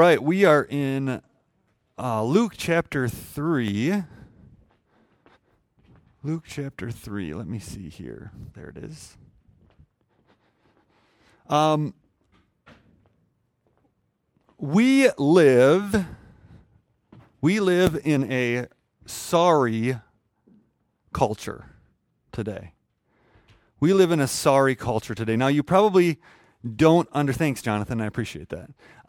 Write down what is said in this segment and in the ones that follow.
right, we are in Luke chapter 3. Luke chapter 3. Let me see here. There it is. We live in a sorry culture today. We live in a sorry culture today. Now, you probably don't thanks, Jonathan, I appreciate that.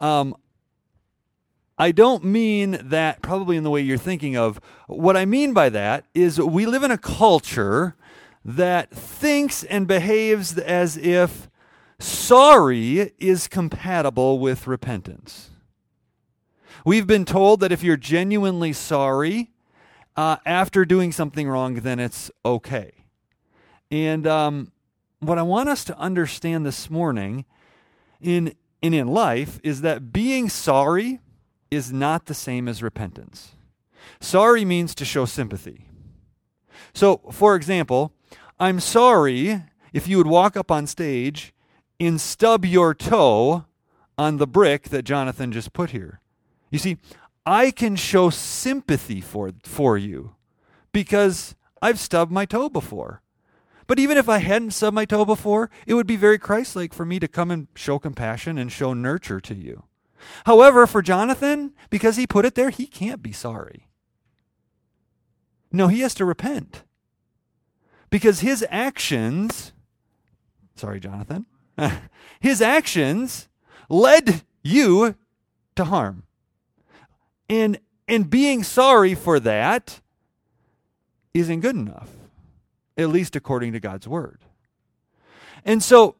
I don't mean that probably in the way you're thinking of. What I mean by that is we live in a culture that thinks and behaves as if sorry is compatible with repentance. We've been told that if you're genuinely sorry after doing something wrong, then it's okay. And what I want us to understand this morning in life is that being sorry is not the same as repentance. Sorry means to show sympathy. So, for example, I'm sorry if you would walk up on stage and stub your toe on the brick that Jonathan just put here. You see, I can show sympathy for you because I've stubbed my toe before. But even if I hadn't stubbed my toe before, it would be very Christ-like for me to come and show compassion and show nurture to you. However, for Jonathan, because he put it there, he can't be sorry. No, he has to repent. Because his actions, sorry, Jonathan, his actions led you to harm. And being sorry for that isn't good enough, at least according to God's word. And so,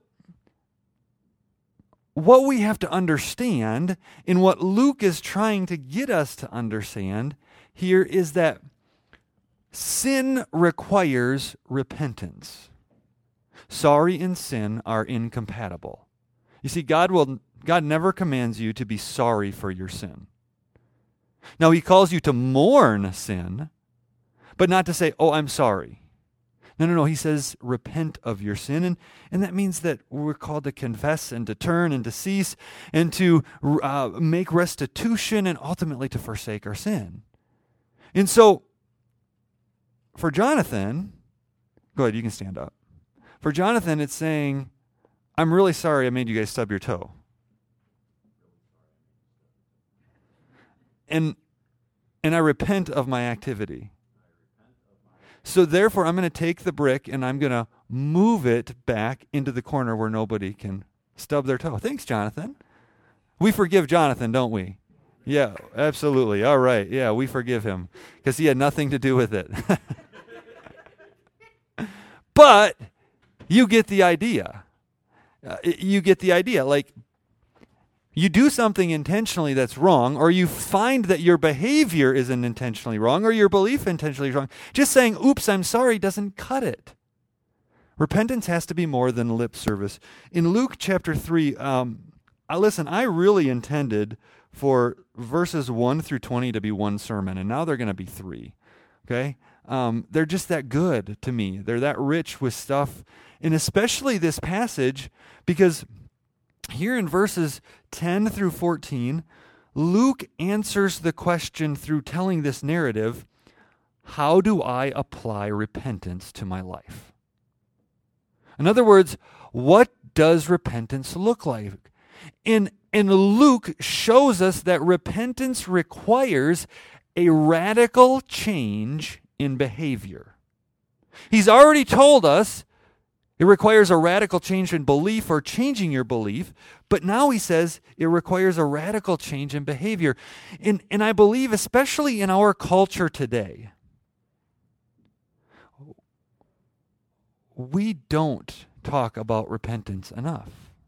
what we have to understand, and what Luke is trying to get us to understand here, is that sin requires repentance. Sorry and sin are incompatible. You see, God never commands you to be sorry for your sin. Now, he calls you to mourn sin, but not to say, oh, I'm sorry. No. He says, repent of your sin. And that means that we're called to confess and to turn and to cease and to make restitution and ultimately to forsake our sin. And so, for Jonathan, go ahead, you can stand up. For Jonathan, it's saying, I'm really sorry I made you guys stub your toe. And I repent of my activity. So therefore, I'm going to take the brick and I'm going to move it back into the corner where nobody can stub their toe. Thanks, Jonathan. We forgive Jonathan, don't we? Yeah, absolutely. All right. Yeah, we forgive him because he had nothing to do with it. But you get the idea. You get the idea. Like, you do something intentionally that's wrong, or you find that your behavior isn't intentionally wrong, or your belief intentionally wrong. Just saying, oops, I'm sorry, doesn't cut it. Repentance has to be more than lip service. In Luke chapter 3, listen, I really intended for verses 1 through 20 to be one sermon, and now they're going to be 3. Okay? They're just that good to me. They're that rich with stuff, and especially this passage, because here in verses 10 through 14, Luke answers the question through telling this narrative, how do I apply repentance to my life? In other words, what does repentance look like? And Luke shows us that repentance requires a radical change in behavior. He's already told us it requires a radical change in belief or changing your belief, but now he says it requires a radical change in behavior. And I believe, especially in our culture today, we don't talk about repentance enough.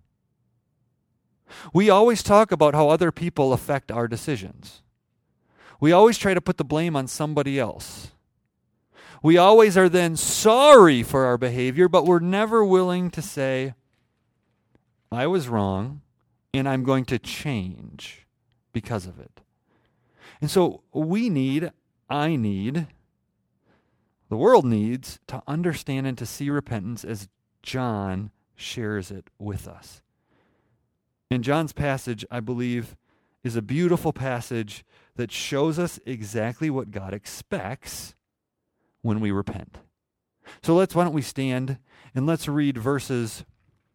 We always talk about how other people affect our decisions. We always try to put the blame on somebody else. We always are then sorry for our behavior, but we're never willing to say, I was wrong, and I'm going to change because of it. And so I need, the world needs to understand and to see repentance as John shares it with us. In John's passage, I believe, is a beautiful passage that shows us exactly what God expects when we repent. So why don't we stand and let's read verses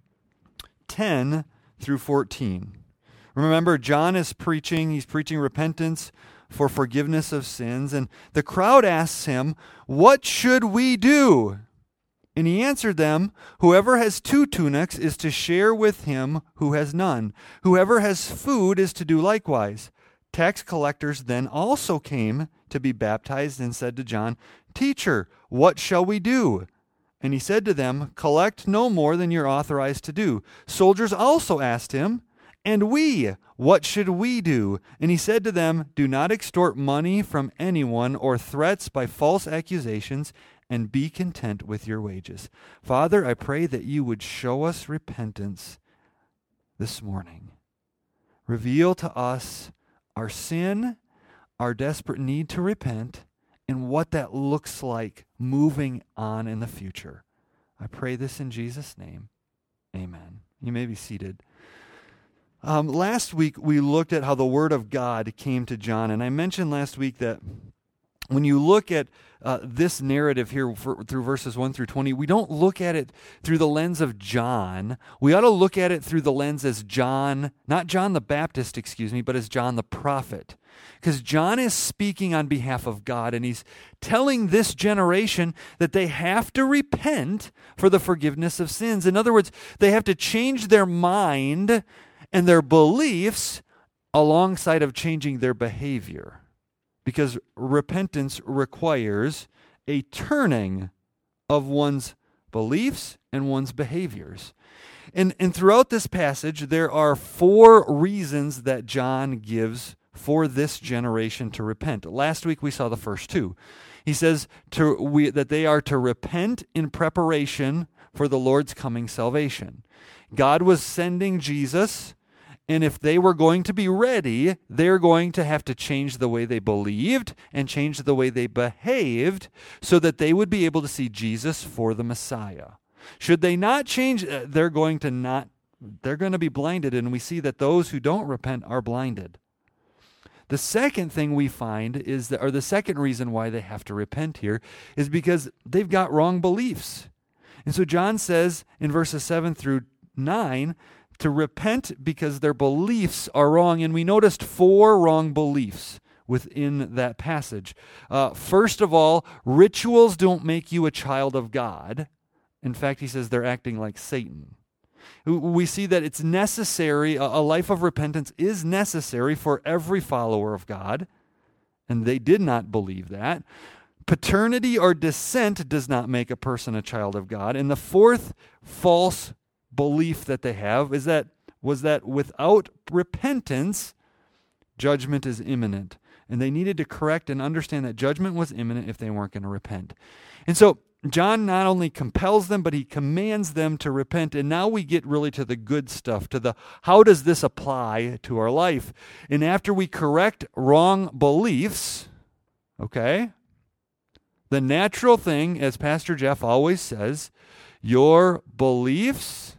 10 through 14. Remember, John is preaching. He's preaching repentance for forgiveness of sins. And the crowd asks him, "What should we do?" And he answered them, "Whoever has 2 tunics is to share with him who has none. Whoever has food is to do likewise." Tax collectors then also came to be baptized and said to John, "Teacher, what shall we do?" And he said to them, "Collect no more than you're authorized to do." Soldiers also asked him, "And we, what should we do?" And he said to them, "Do not extort money from anyone or threats by false accusations, and be content with your wages." Father, I pray that you would show us repentance this morning. Reveal to us our sin, our desperate need to repent, and what that looks like moving on in the future. I pray this in Jesus' name. Amen. You may be seated. Last week, we looked at how the Word of God came to John, and I mentioned last week that when you look at this narrative here through verses 1 through 20, we don't look at it through the lens of John. We ought to look at it through the lens as John, not John the Baptist, but as John the prophet. Because John is speaking on behalf of God, and he's telling this generation that they have to repent for the forgiveness of sins. In other words, they have to change their mind and their beliefs alongside of changing their behavior. Because repentance requires a turning of one's beliefs and one's behaviors. And throughout this passage, there are 4 reasons that John gives for this generation to repent. Last week we saw the first 2. He says that they are to repent in preparation for the Lord's coming salvation. God was sending Jesus, and if they were going to be ready, they're going to have to change the way they believed and change the way they behaved so that they would be able to see Jesus for the Messiah. Should they not change, they're going to be blinded, and we see that those who don't repent are blinded. The second thing we find the second reason why they have to repent here is because they've got wrong beliefs. And so John says in verses 7 through 9, to repent because their beliefs are wrong. And we noticed 4 wrong beliefs within that passage. First of all, rituals don't make you a child of God. In fact, he says they're acting like Satan. We see that it's necessary, a life of repentance is necessary for every follower of God, and they did not believe that. Paternity or descent does not make a person a child of God. And the 4th false belief that they have was that without repentance, judgment is imminent. And they needed to correct and understand that judgment was imminent if they weren't going to repent. And so John not only compels them, but he commands them to repent. And now we get really to the good stuff, to the how does this apply to our life? And after we correct wrong beliefs, okay, the natural thing, as Pastor Jeff always says, your beliefs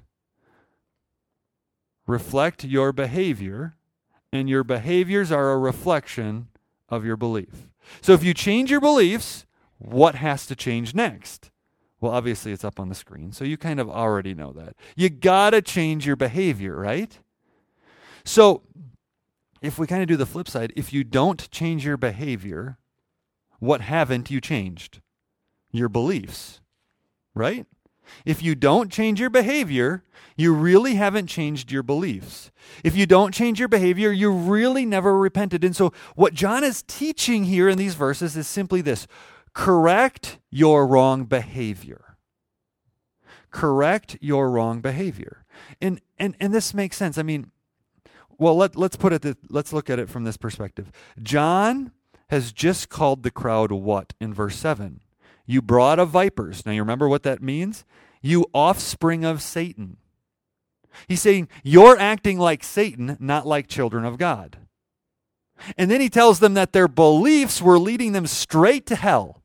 reflect your behavior, and your behaviors are a reflection of your belief. So if you change your beliefs, what has to change next? Well, obviously it's up on the screen, so you kind of already know that. You got to change your behavior, right? So if we kind of do the flip side, if you don't change your behavior, what haven't you changed? Your beliefs, right? If you don't change your behavior, you really haven't changed your beliefs. If you don't change your behavior, you really never repented. And so what John is teaching here in these verses is simply this: correct your wrong behavior. Correct your wrong behavior. And this makes sense. I mean, well, let's look at it from this perspective. John has just called the crowd what in verse 7? You brood of vipers. Now you remember what that means? You offspring of Satan. He's saying you're acting like Satan, not like children of God. And then he tells them that their beliefs were leading them straight to hell.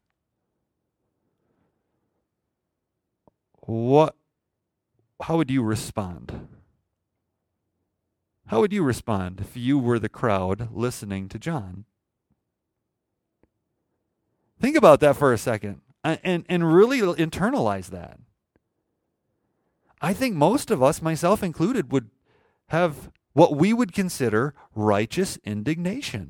How would you respond? How would you respond if you were the crowd listening to John? Think about that for a second and really internalize that. I think most of us, myself included, would have what we would consider righteous indignation.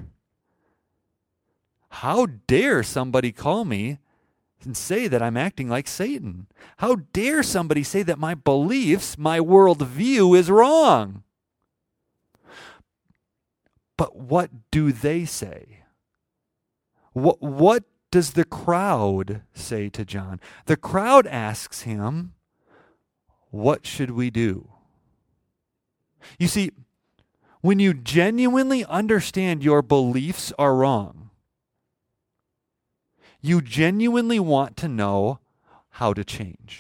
How dare somebody call me and say that I'm acting like Satan? How dare somebody say that my beliefs, my worldview is wrong? But what do they say? What does the crowd say to John? The crowd asks him, what should we do? You see, when you genuinely understand your beliefs are wrong, you genuinely want to know how to change.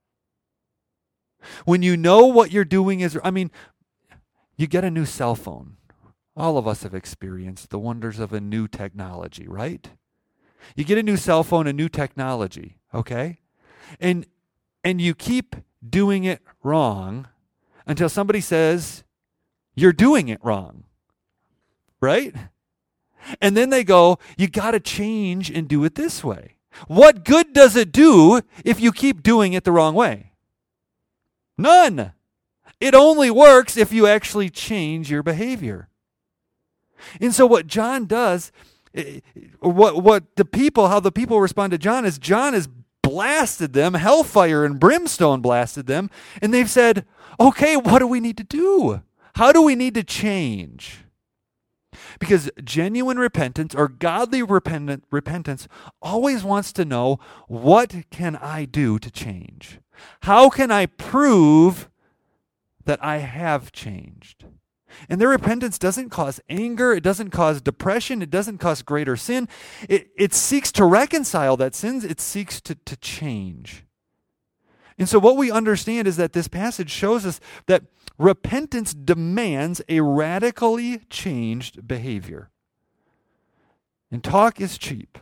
When you know what you're doing is, you get a new cell phone. All of us have experienced the wonders of a new technology, right? You get a new cell phone, a new technology, okay? And you keep doing it wrong until somebody says, you're doing it wrong, right? And then they go, you got to change and do it this way. What good does it do if you keep doing it the wrong way? None. It only works if you actually change your behavior. And so what John does, how the people respond to John is blasted them, hellfire and brimstone blasted them, and they've said, okay, what do we need to do? How do we need to change? Because genuine repentance or godly repentance always wants to know, what can I do to change? How can I prove that I have changed? And their repentance doesn't cause anger, it doesn't cause depression, it doesn't cause greater sin. It seeks to reconcile that sins, it seeks to change. And so what we understand is that this passage shows us that repentance demands a radically changed behavior. And talk is cheap,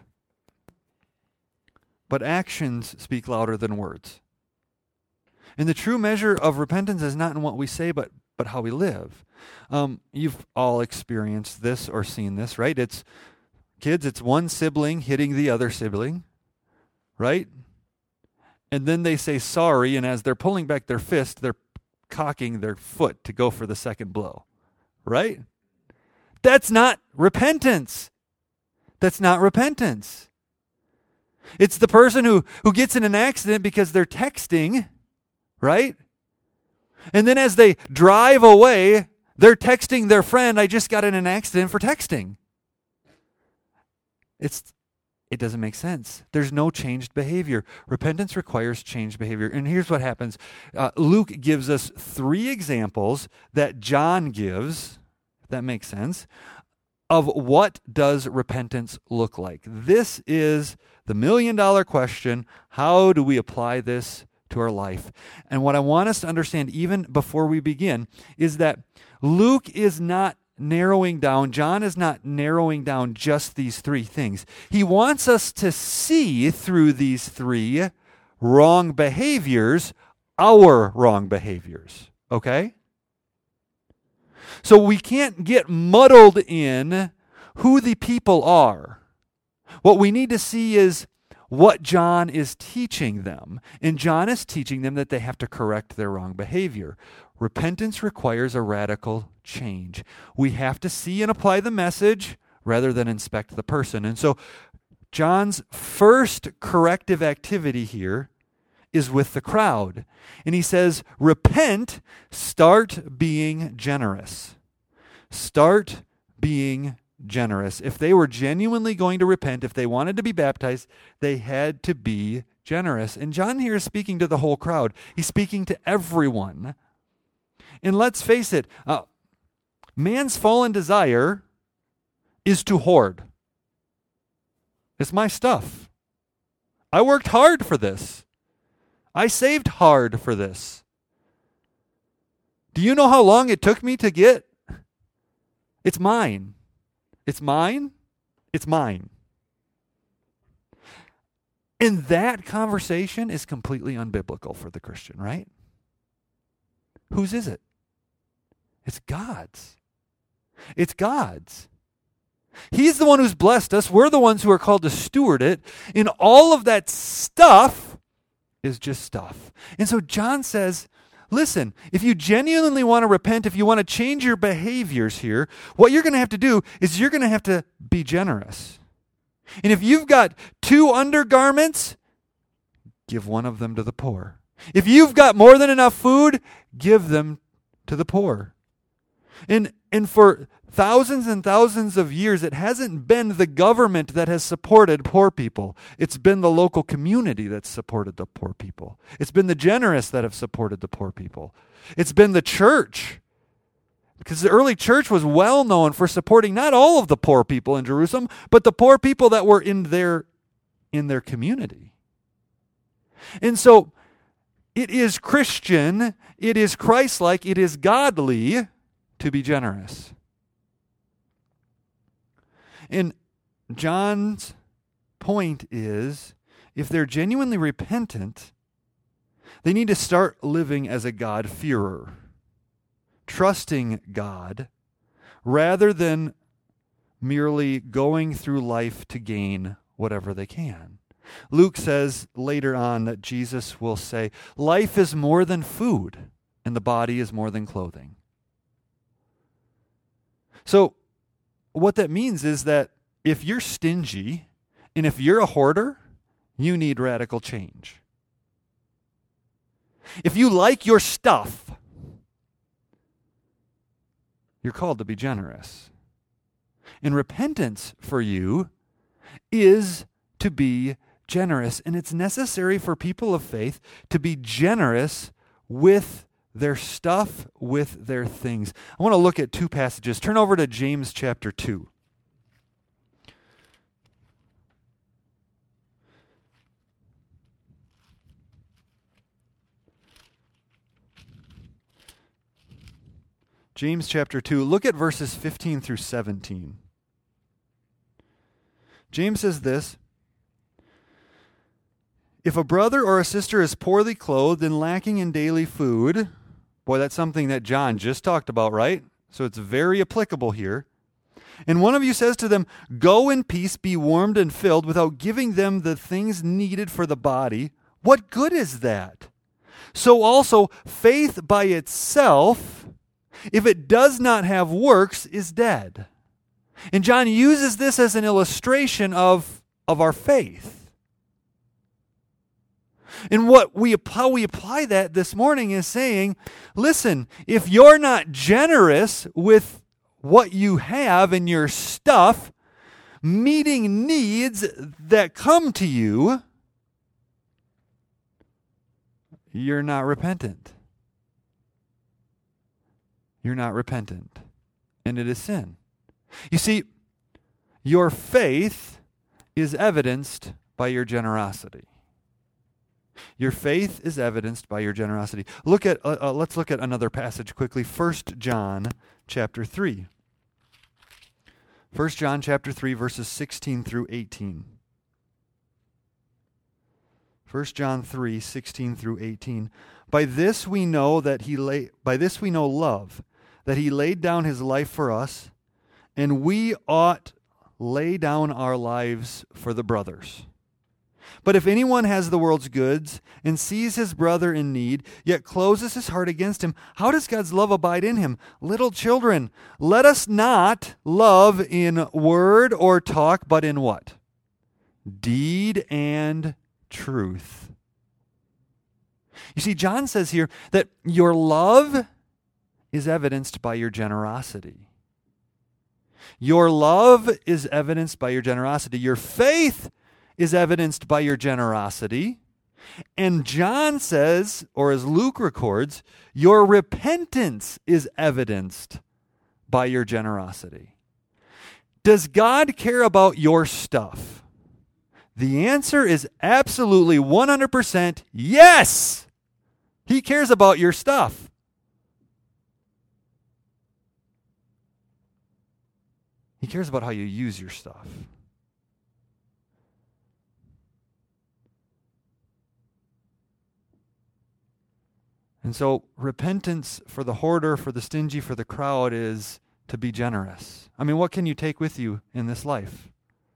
but actions speak louder than words. And the true measure of repentance is not in what we say, but how we live. You've all experienced this or seen this, right? It's one sibling hitting the other sibling, right? And then they say sorry, and as they're pulling back their fist, they're cocking their foot to go for the second blow, right? That's not repentance. That's not repentance. It's the person who gets in an accident because they're texting, right? And then as they drive away, they're texting their friend, I just got in an accident for texting. It doesn't make sense. There's no changed behavior. Repentance requires changed behavior. And here's what happens. Luke gives us 3 examples that John gives, if that makes sense, of what does repentance look like. This is the $1 million question. How do we apply this to our life? And what I want us to understand even before we begin is that Luke is not narrowing down, John is not narrowing down just these 3 things. He wants us to see through these 3 wrong behaviors, our wrong behaviors, okay? So we can't get muddled in who the people are. What we need to see is what John is teaching them. And John is teaching them that they have to correct their wrong behavior. Repentance requires a radical change. We have to see and apply the message rather than inspect the person. And so John's first corrective activity here is with the crowd. And he says, repent, start being generous. Start being generous. If they were genuinely going to repent, if they wanted to be baptized, they had to be generous. And John here is speaking to the whole crowd. He's speaking to everyone. And let's face it, man's fallen desire is to hoard. It's my stuff. I worked hard for this. I saved hard for this. Do you know how long it took me to get? It's mine. It's mine. It's mine. And that conversation is completely unbiblical for the Christian, right? Whose is it? It's God's. It's God's. He's the one who's blessed us. We're the ones who are called to steward it. And all of that stuff is just stuff. And so John says, listen, if you genuinely want to repent, if you want to change your behaviors here, what you're going to have to do is you're going to have to be generous. And if you've got 2 undergarments, give one of them to the poor. If you've got more than enough food, give them to the poor. And for thousands and thousands of years, it hasn't been the government that has supported poor people. It's been the local community that's supported the poor people. It's been the generous that have supported the poor people. It's been the church. Because the early church was well known for supporting not all of the poor people in Jerusalem, but the poor people that were in their community. And so it is Christian, it is Christ-like, it is godly to be generous. And John's point is, if they're genuinely repentant, they need to start living as a God-fearer, trusting God, rather than merely going through life to gain whatever they can. Luke says later on that Jesus will say, life is more than food, and the body is more than clothing. So, what that means is that if you're stingy and if you're a hoarder, you need radical change. If you like your stuff, you're called to be generous. And repentance for you is to be generous. And it's necessary for people of faith to be generous with their stuff, with their things. I want to look at 2 passages. Turn over to James chapter 2. James chapter 2. Look at verses 15 through 17. James says this, if a brother or a sister is poorly clothed and lacking in daily food, boy, that's something that John just talked about, right? So it's very applicable here. And one of you says to them, go in peace, be warmed and filled, without giving them the things needed for the body. What good is that? So also, faith by itself, if it does not have works, is dead. And John uses this as an illustration of our faith. And how we apply that this morning is saying, listen, if you're not generous with what you have in your stuff, meeting needs that come to you, you're not repentant. You're not repentant. And it is sin. You see, your faith is evidenced by your generosity. Your faith is evidenced by your generosity. Let's look at another passage quickly. 1 John chapter 3. 1 John chapter 3, verses 16 through 18. 1 John 3, 16 through 18. By this we know love, that he laid down his life for us, and we ought lay down our lives for the brothers. But if anyone has the world's goods and sees his brother in need, yet closes his heart against him, how does God's love abide in him? Little children, let us not love in word or talk, but in what? Deed and truth. You see, John says here that your love is evidenced by your generosity. Your love is evidenced by your generosity. Your faith is evidenced by your generosity. And John says, or as Luke records, your repentance is evidenced by your generosity. Does God care about your stuff? The answer is absolutely 100% yes. He cares about your stuff. He cares about how you use your stuff. And so repentance for the hoarder, for the stingy, for the crowd is to be generous. I mean, what can you take with you in this life?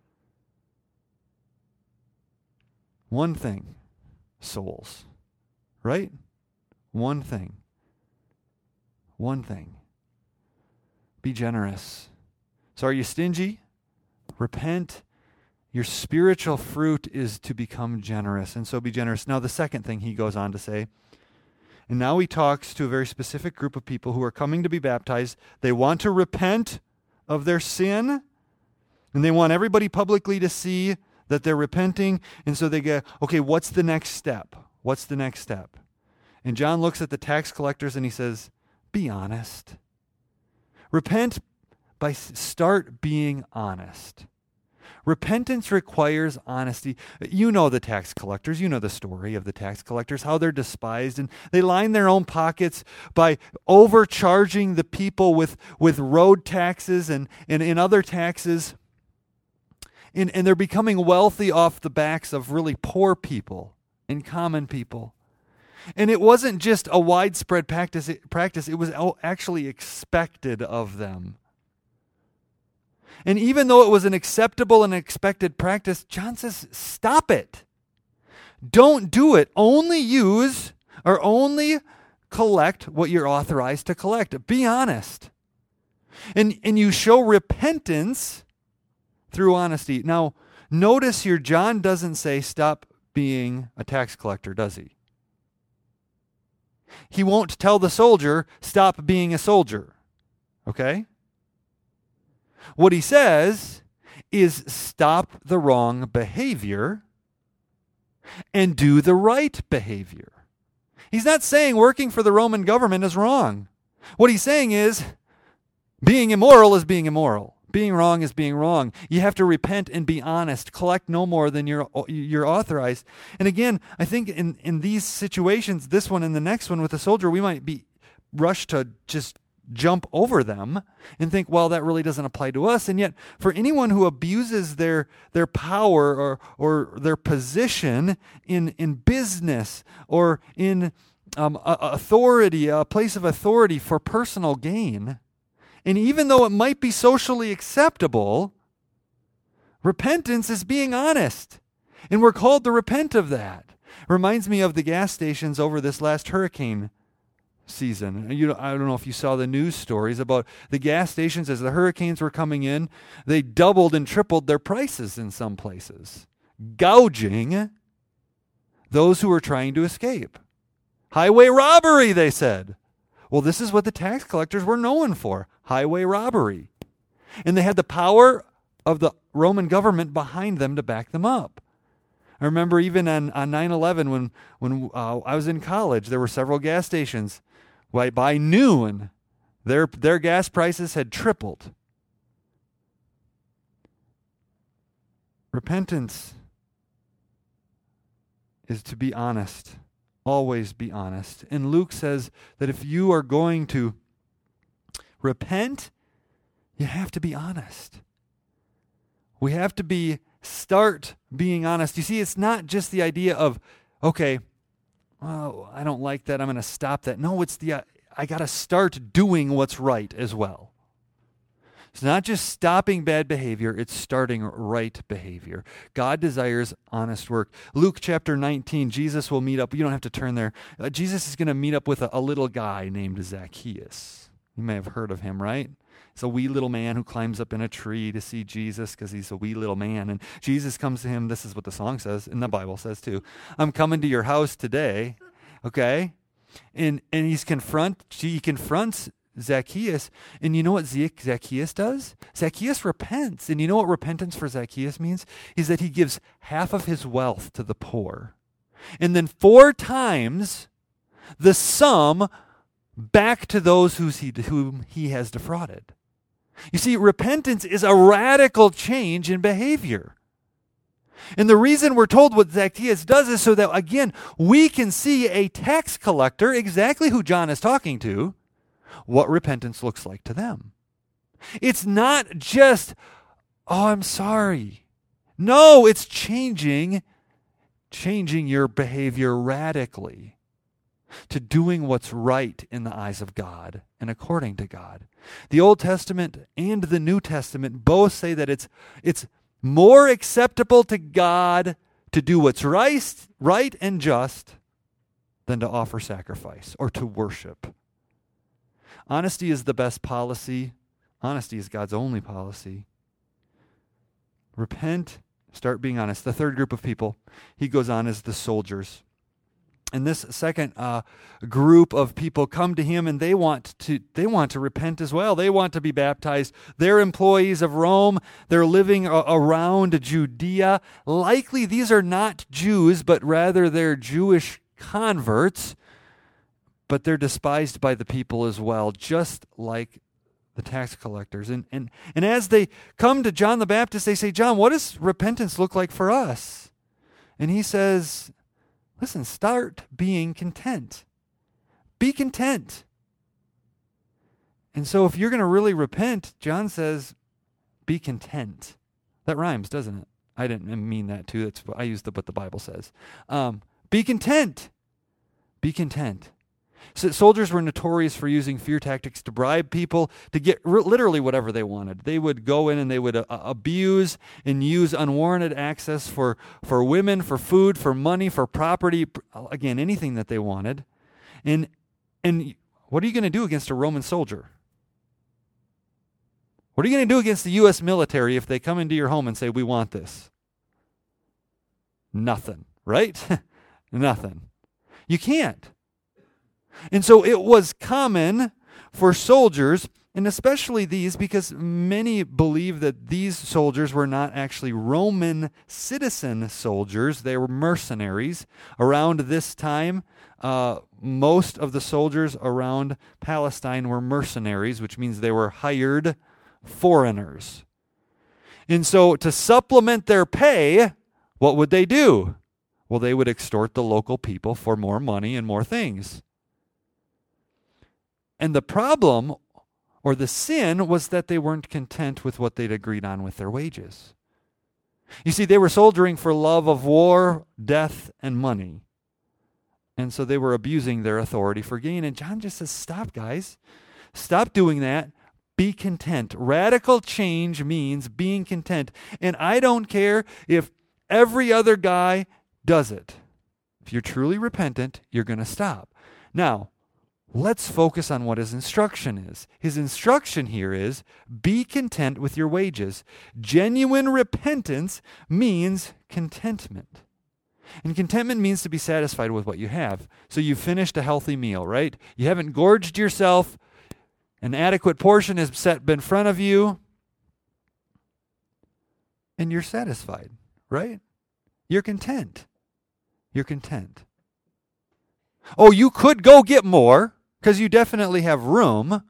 One thing, souls, right? One thing. One thing. Be generous. So are you stingy? Repent. Your spiritual fruit is to become generous, and so be generous. Now, the second thing he goes on to say, and now he talks to a very specific group of people who are coming to be baptized. They want to repent of their sin, and they want everybody publicly to see that they're repenting, and so they go, okay, what's the next step? What's the next step? And John looks at the tax collectors and he says, be honest. Repent by start being honest. Repentance requires honesty. You know the tax collectors. You know the story of the tax collectors, how they're despised, and they line their own pockets by overcharging the people with road taxes and other taxes. And they're becoming wealthy off the backs of really poor people and common people. And it wasn't just a widespread practice. It was actually expected of them. And even though it was an acceptable and expected practice, John says, stop it. Don't do it. Only use or only collect what you're authorized to collect. Be honest. And you show repentance through honesty. Now, notice here, John doesn't say stop being a tax collector, does he? He won't tell the soldier, stop being a soldier. Okay? What he says is stop the wrong behavior and do the right behavior. He's not saying working for the Roman government is wrong. What he's saying is being immoral is being immoral. Being wrong is being wrong. You have to repent and be honest. Collect no more than you're authorized. And again, I think in these situations, this one and the next one with the soldier, we might be rushed to just jump over them and think, well, that really doesn't apply to us. And yet, for anyone who abuses their power or their position in business or in authority, a place of authority for personal gain, and even though it might be socially acceptable, repentance is being honest. And we're called to repent of that. Reminds me of the gas stations over this last hurricane season. I don't know if you saw the news stories about the gas stations as the hurricanes were coming in. They doubled and tripled their prices in some places, gouging those who were trying to escape. Highway robbery, they said. Well, this is what the tax collectors were known for, highway robbery. And they had the power of the Roman government behind them to back them up. I remember even on 9/11 when I was in college, there were several gas stations. By noon, their gas prices had tripled. Repentance is to be honest. Always be honest. And Luke says that if you are going to repent, you have to be honest. We have to start being honest. You see, it's not just the idea of, okay, well, I don't like that, I'm going to stop that. No, it's I got to start doing what's right as well. It's not just stopping bad behavior, it's starting right behavior. God desires honest work. Luke chapter 19, Jesus will meet up. You don't have to turn there. Jesus is going to meet up with a little guy named Zacchaeus. You may have heard of him, right? It's a wee little man who climbs up in a tree to see Jesus because he's a wee little man. And Jesus comes to him. This is what the song says, and the Bible says too. I'm coming to your house today, okay? And he confronts Zacchaeus. And you know what Zacchaeus does? Zacchaeus repents. And you know what repentance for Zacchaeus means? Is that he gives half of his wealth to the poor. And then 4 times the sum back to those whom he has defrauded. You see, repentance is a radical change in behavior. And the reason we're told what Zacchaeus does is so that, again, we can see a tax collector, exactly who John is talking to, what repentance looks like to them. It's not just, oh, I'm sorry. No, it's changing your behavior radically. to doing what's right in the eyes of God and according to God. The Old Testament and the New Testament both say that it's more acceptable to God to do what's right and just than to offer sacrifice or to worship. Honesty is the best policy. Honesty is God's only policy. Repent, start being honest. The third group of people, he goes on, is the soldiers. And this second group of people come to him, and they want to repent as well. They want to be baptized. They're employees of Rome. They're living around Judea. Likely these are not Jews, but rather they're Jewish converts. But they're despised by the people as well, just like the tax collectors. And as they come to John the Baptist, they say, John, what does repentance look like for us? And he says, listen, start being content. Be content. And so if you're going to really repent, John says, be content. That rhymes, doesn't it? I didn't mean that too. I used what the Bible says. Be content. Be content. So soldiers were notorious for using fear tactics to bribe people to get literally whatever they wanted. They would go in and they would abuse and use unwarranted access for women, for food, for money, for property, again, anything that they wanted. And what are you going to do against a Roman soldier? What are you going to do against the U.S. military if they come into your home and say, we want this? Nothing, right? Nothing. You can't. And so it was common for soldiers, and especially these, because many believe that these soldiers were not actually Roman citizen soldiers. They were mercenaries. Around this time, most of the soldiers around Palestine were mercenaries, which means they were hired foreigners. And so to supplement their pay, what would they do? Well, they would extort the local people for more money and more things. And the problem, or the sin, was that they weren't content with what they'd agreed on with their wages. You see, they were soldiering for love of war, death, and money. And so they were abusing their authority for gain. And John just says, stop, guys. Stop doing that. Be content. Radical change means being content. And I don't care if every other guy does it. If you're truly repentant, you're going to stop. Now, let's focus on what his instruction is. His instruction here is, be content with your wages. Genuine repentance means contentment. And contentment means to be satisfied with what you have. So you've finished a healthy meal, right? You haven't gorged yourself. An adequate portion has set in front of you. And you're satisfied, right? You're content. You're content. Oh, you could go get more, because you definitely have room,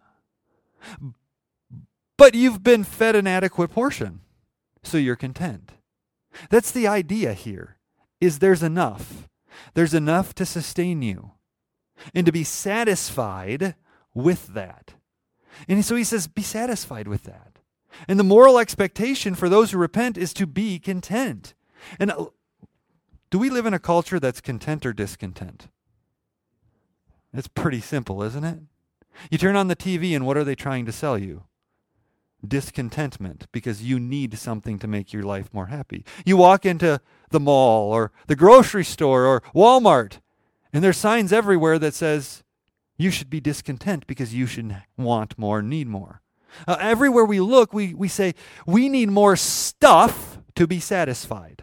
but you've been fed an adequate portion, so you're content. That's the idea here, is there's enough. There's enough to sustain you, and to be satisfied with that. And so he says, be satisfied with that. And the moral expectation for those who repent is to be content. And do we live in a culture that's content or discontent? It's pretty simple, isn't it? You turn on the TV and what are they trying to sell you? Discontentment, because you need something to make your life more happy. You walk into the mall or the grocery store or Walmart, and there's signs everywhere that says you should be discontent because you should want more, need more. Everywhere we look, we say we need more stuff to be satisfied.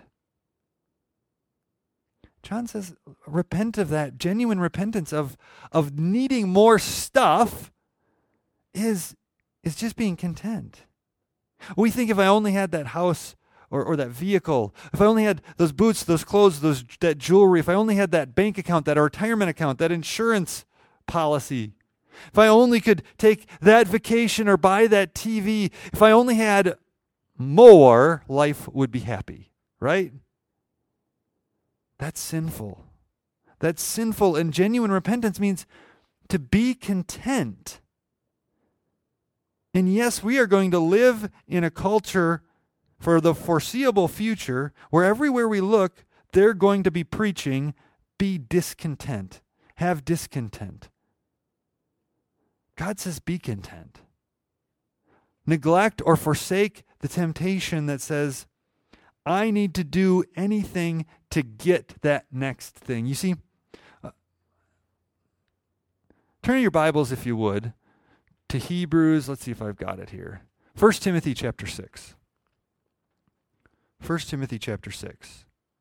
John says, repent of that. Genuine repentance of needing more stuff is just being content. We think if I only had that house or that vehicle, if I only had those boots, those clothes, that jewelry, if I only had that bank account, that retirement account, that insurance policy, if I only could take that vacation or buy that TV, if I only had more, life would be happy, right? That's sinful. That's sinful, and genuine repentance means to be content. And yes, we are going to live in a culture for the foreseeable future where everywhere we look, they're going to be preaching, be discontent. have discontent. God says, be content. Neglect or forsake the temptation that says, I need to do anything to get that next thing. You see, turn your Bibles, if you would, to Hebrews. Let's see if I've got it here. 1 Timothy chapter 6. 1 Timothy chapter 6.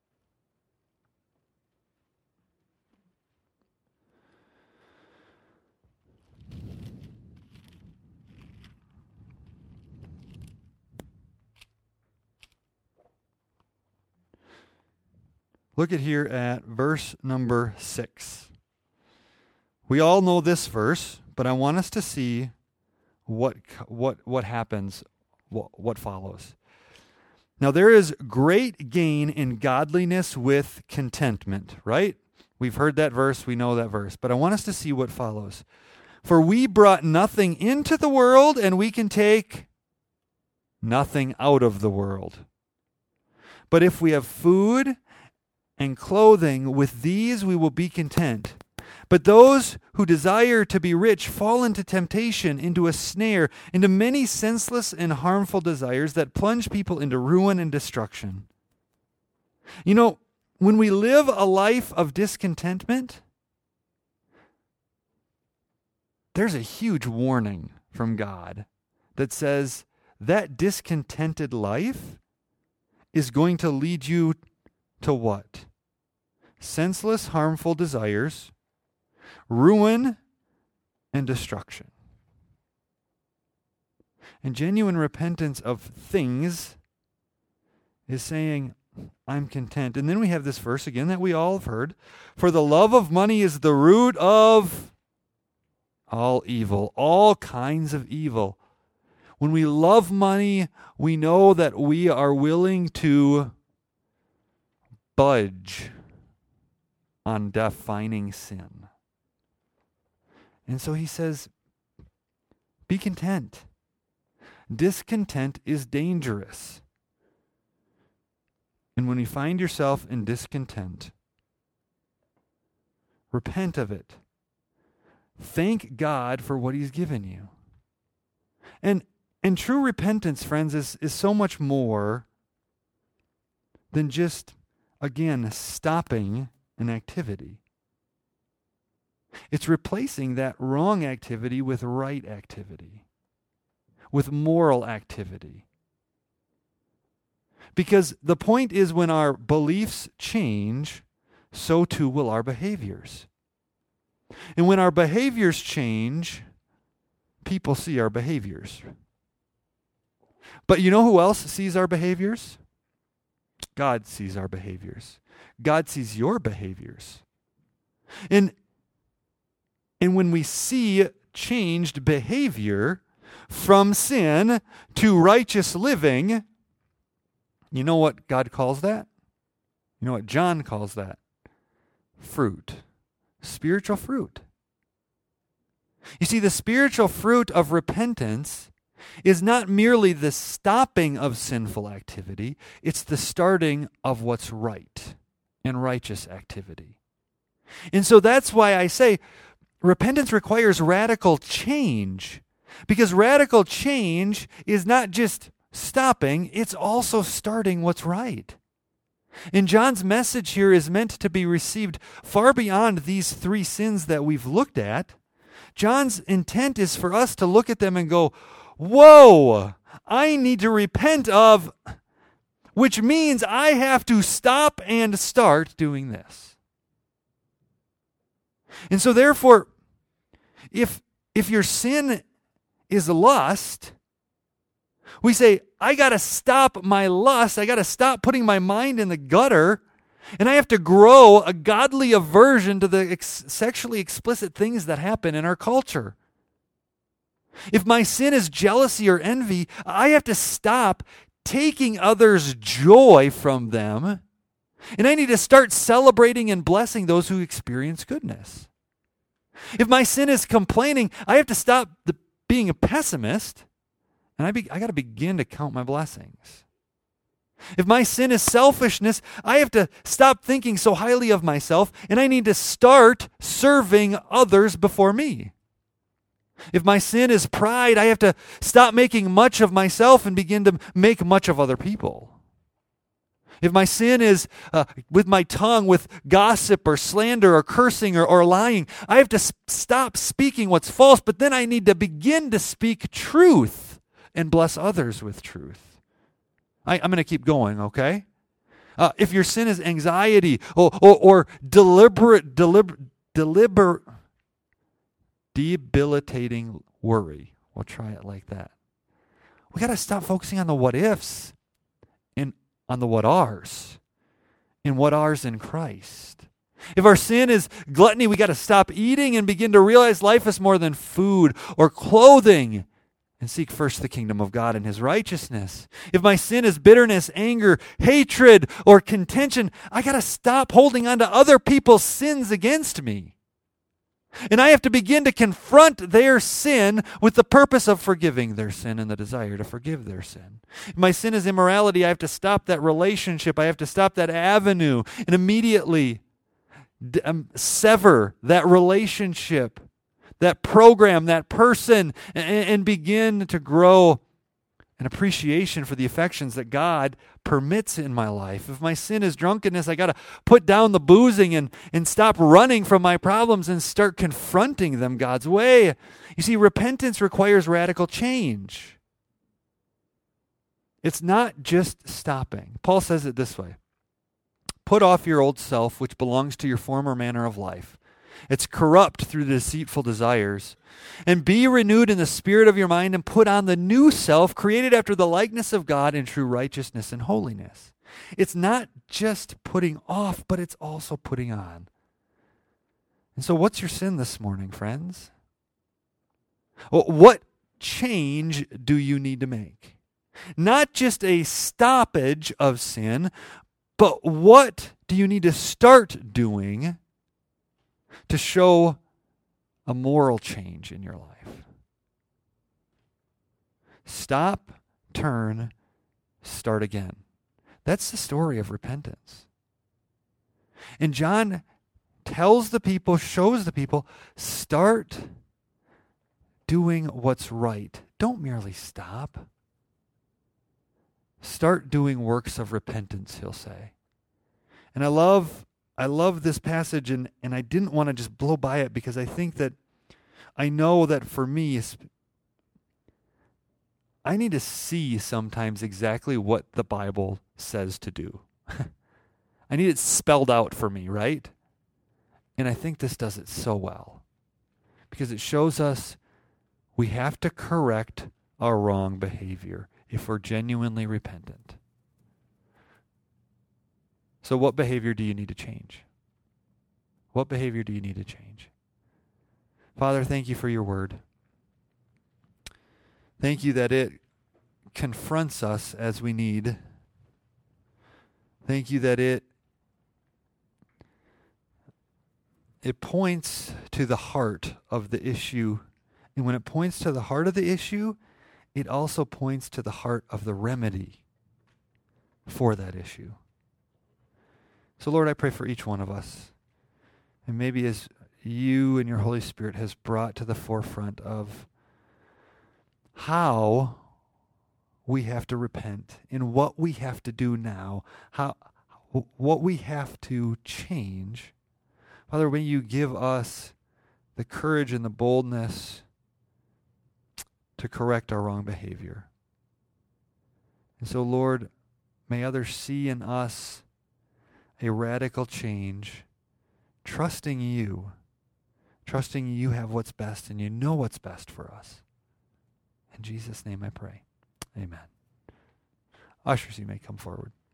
Look at here at verse number 6. We all know this verse, but I want us to see what happens, what follows. Now, there is great gain in godliness with contentment, right? We've heard that verse, we know that verse, but I want us to see what follows. For we brought nothing into the world, and we can take nothing out of the world. But if we have food and clothing, with these we will be content. But those who desire to be rich fall into temptation, into a snare, into many senseless and harmful desires that plunge people into ruin and destruction. You know, when we live a life of discontentment, there's a huge warning from God that says that discontented life is going to lead you to what? Senseless, harmful desires, ruin, and destruction. And genuine repentance of things is saying, I'm content. And then we have this verse again that we all have heard. For the love of money is the root of all evil, all kinds of evil. When we love money, we know that we are willing to budge on defining sin. And so he says, be content. Discontent is dangerous. And when you find yourself in discontent, repent of it. Thank God for what he's given you. And true repentance, friends, is so much more than just, again, stopping an activity. It's replacing that wrong activity with right activity, with moral activity. Because the point is, when our beliefs change, so too will our behaviors. And when our behaviors change, people see our behaviors. But you know who else sees our behaviors? God sees our behaviors. God sees your behaviors. And when we see changed behavior from sin to righteous living, you know what God calls that? You know what John calls that? Fruit. Spiritual fruit. You see, the spiritual fruit of repentance is not merely the stopping of sinful activity, it's the starting of what's right and righteous activity. And so that's why I say repentance requires radical change, because radical change is not just stopping, it's also starting what's right. And John's message here is meant to be received far beyond these three sins that we've looked at. John's intent is for us to look at them and go, whoa, I need to repent of, which means I have to stop and start doing this. And so therefore, if your sin is lust, we say, I got to stop my lust. I got to stop putting my mind in the gutter. And I have to grow a godly aversion to the sexually explicit things that happen in our culture. If my sin is jealousy or envy, I have to stop taking others' joy from them. And I need to start celebrating and blessing those who experience goodness. If my sin is complaining, I have to stop being a pessimist. And I got to begin to count my blessings. If my sin is selfishness, I have to stop thinking so highly of myself, and I need to start serving others before me. If my sin is pride, I have to stop making much of myself and begin to make much of other people. If my sin is with my tongue, with gossip or slander or cursing or lying, I have to stop speaking what's false, but then I need to begin to speak truth and bless others with truth. I'm going to keep going, okay? If your sin is anxiety or debilitating worry, we'll try it like that. We got to stop focusing on the what ifs and on the what ares and what ares in Christ. If our sin is gluttony, we got to stop eating and begin to realize life is more than food or clothing and seek first the kingdom of God and his righteousness. If my sin is bitterness, anger, hatred, or contention, I got to stop holding on to other people's sins against me. And I have to begin to confront their sin with the purpose of forgiving their sin and the desire to forgive their sin. If my sin is immorality, I have to stop that relationship. I have to stop that avenue and immediately sever that relationship, that program, that person, and begin to grow an appreciation for the affections that God permits in my life. If my sin is drunkenness, I got to put down the boozing and stop running from my problems and start confronting them God's way. You see, repentance requires radical change. It's not just stopping. Paul says it this way: put off your old self, which belongs to your former manner of life. It's corrupt through the deceitful desires. And be renewed in the spirit of your mind and put on the new self, created after the likeness of God in true righteousness and holiness. It's not just putting off, but it's also putting on. And so what's your sin this morning, friends? Well, what change do you need to make? Not just a stoppage of sin, but what do you need to start doing to show a moral change in your life? Stop, turn, start again. That's the story of repentance. And John tells the people, shows the people, start doing what's right. Don't merely stop. Start doing works of repentance, he'll say. And I love this passage, and I didn't want to just blow by it because I know that for me, I need to see sometimes exactly what the Bible says to do. I need it spelled out for me, right? And I think this does it so well because it shows us we have to correct our wrong behavior if we're genuinely repentant. So what behavior do you need to change? What behavior do you need to change? Father, thank you for your word. Thank you that it confronts us as we need. Thank you that it points to the heart of the issue. And when it points to the heart of the issue, it also points to the heart of the remedy for that issue. So, Lord, I pray for each one of us. And maybe as you and your Holy Spirit has brought to the forefront of how we have to repent and what we have to do now, what we have to change. Father, may you give us the courage and the boldness to correct our wrong behavior. And so, Lord, may others see in us a radical change, trusting you have what's best and you know what's best for us. In Jesus' name I pray. Amen. Ushers, you may come forward.